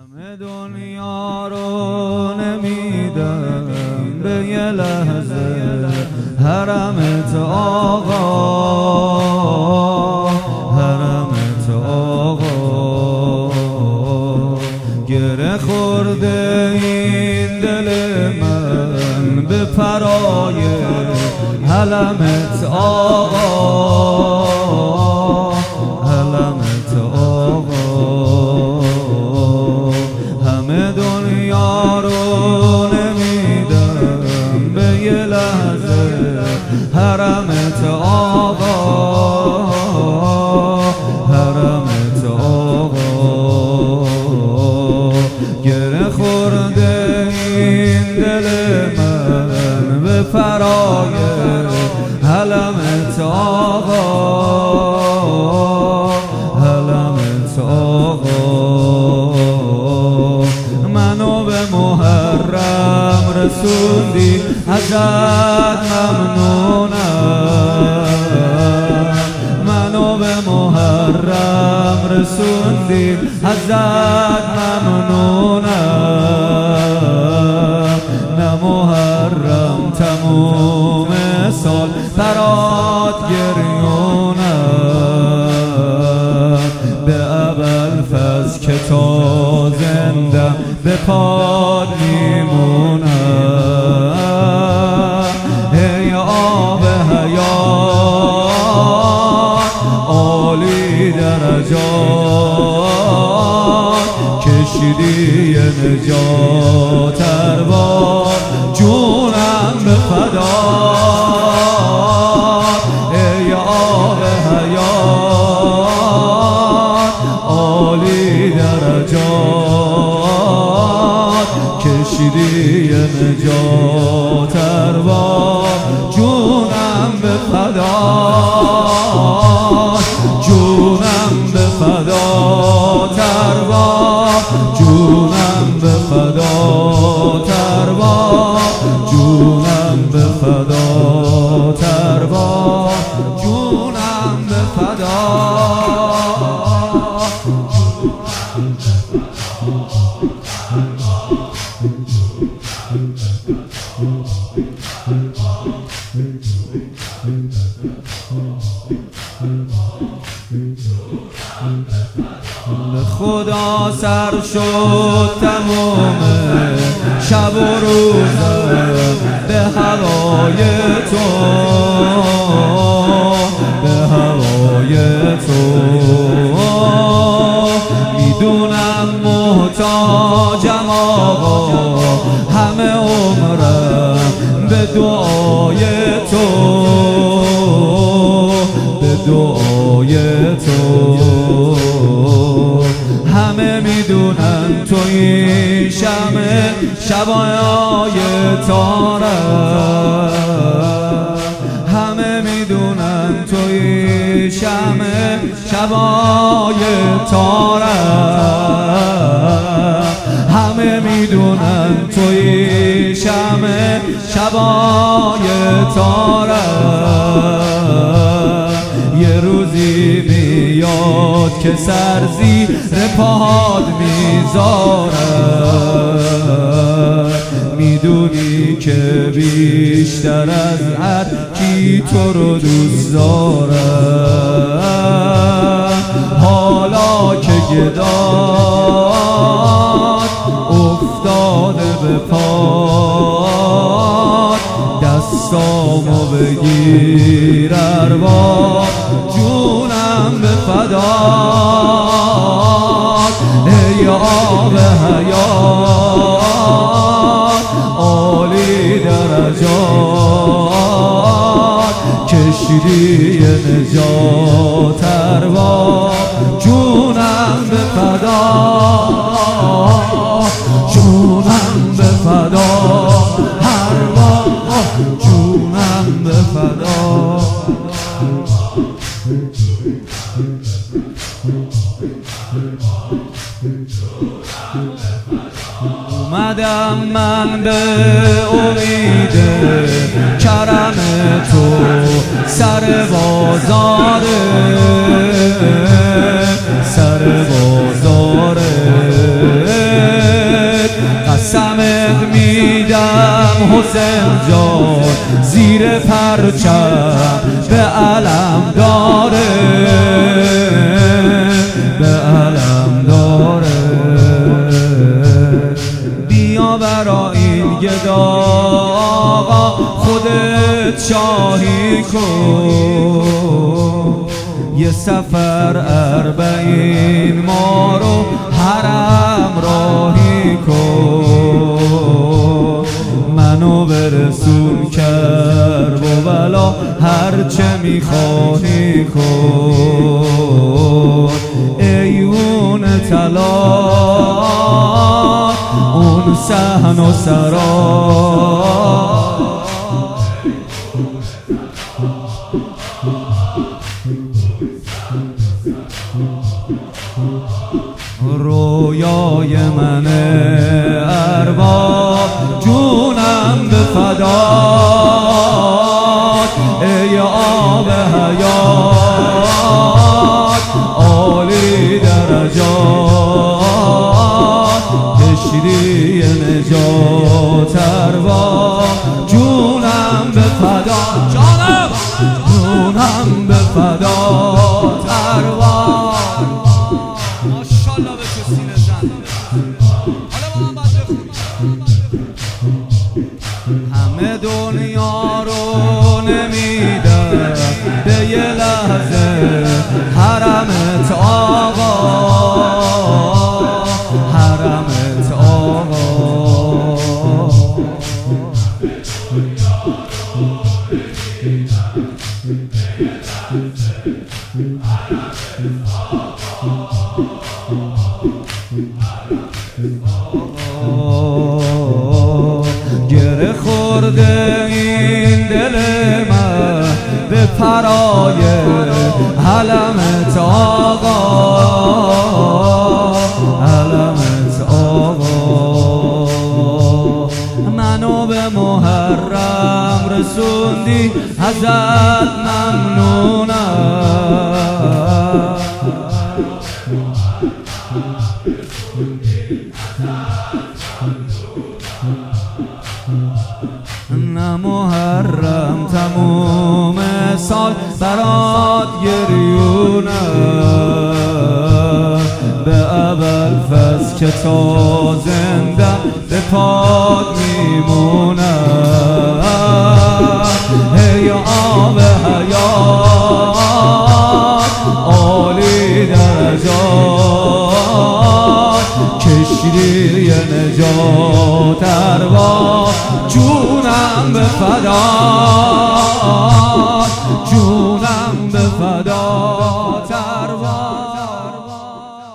همه دنیا رو نمیدم به یه لحظه حرمت آقا، حرمت آقا. گره خورده این دل من به پرای حلمت آقا، حلمت آقا. همه دنیا رو نمیدم به یه لحظه حرمت آقا، حرمت آقا. گره خورده این دل من به پرای حلمت آقا، حلمت آقا. منو به محرم رسوندی ازت ممنونم، منو به محرم رسوندی ازت ممنونم. نه محرم تموم سال برات گریونم، به ابوالفضل که تا زندم به پاد میمونم. ای آب حیات عالی درجات، کشیدی نجات ارباب جونم به فدات. ای آب حیات عالی درجات، کشیدی نجات ارباب جونم به فدات، جونم به فدات ارباب، جونم به فدات ارباب، جونم به فدات ارباب، جونم به خدا سر شد تمام شب و روزم به هوای تو، به هوای تو. میدونم محتاجم آقا، همه عمرم به دعای تو، به دعای تو. همه میدونن توی شمع شبای تارم، همه میدونن توی شمع شبای تارم، همه میدونن توی شمع شبای تارم. یه روزی میاد که سرزیر پاد میذارم، میدونی که بیشتر از هر کی تو رو دوست دارم. حالا که گداد افتاده به پاد، دستامو بگیر ارباب جونم به فدات. ای آب حیات عالی درجات، کشیدی نجات ارباب جونم به فدات، جونم به فدات ارباب جونم به فدات. اومدم من به امید کرم تو سر بازاره، سر بازاره. حسین جان زیر پرچم به علم داره، به علم داره. بیا برا این گدا آقا خودت شاهی کن، یه سفر 40 ما رو حرم راهی کن، منو برسون کربلا هرچه میخواهی کن. ایون طلا اون صحن و سرا رویای من ارباب جونم به فدات، ای آب حیات عالی درجات، کشتی نجات ارباب جونم به فدات، جانم جونم به فدات ارباب. ماشاءالله به تو سینه زن. حالا با من باید همه دنیا رو نمیدن به یه لحظه حرمت آقا، حرمت آقا. گره خورده این دل من به پرای علمت آقا، علمت آقا. منو به محرم رسوندی ازت ممنونم، نه محرم تموم سال برات گریونم، به اول فصل که تا زنده به پاد میمونم. ای آب حیات عالی درجات، کشتی نجات ارباب جونم به فدات، جونم به فدات.